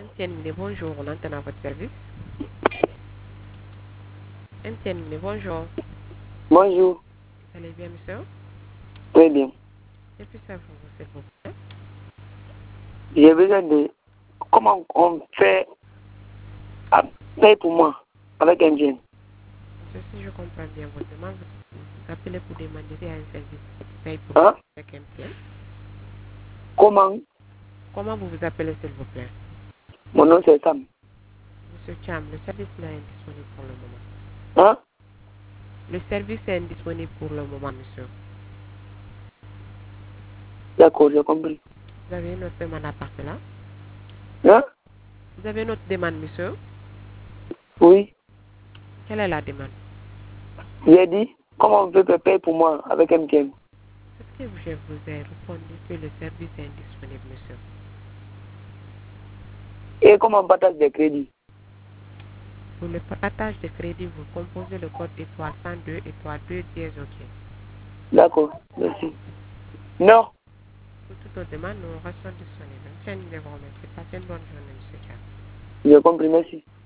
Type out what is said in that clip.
MTN, bonjour, on entend à votre service. MTN, bonjour. Bonjour. Vous allez bien, monsieur? Très bien. Que puis ça vous, s'il vous plaît? J'ai besoin de comment on fait payer pour moi avec MTN. Monsieur, si je comprends bien votre demande, vous appelez pour demander si y a un service paye pour Hein? avec MTN. Comment? Comment vous vous appelez, s'il vous plaît? Mon nom c'est Sam. Monsieur Cham, le service là est indisponible pour le moment. Hein? Le service est indisponible pour le moment, monsieur. D'accord, j'ai compris. Vous avez une autre demande à part cela? Hein? Vous avez une autre demande, monsieur? Oui. Quelle est la demande? J'ai dit comment on peut payer pour moi avec MTN. Est-ce que je vous ai répondu que le service est indisponible, monsieur? Et comment on partage des crédits? Pour le partage de crédit, vous composez le code étoile 102 étoile 2 dièse OK. D'accord, merci. Non. Pour toutes nos demandes, nous restons disponibles. Tiens, nous vous remercie. Passez une bonne journée, monsieur Cham. J'ai compris, merci.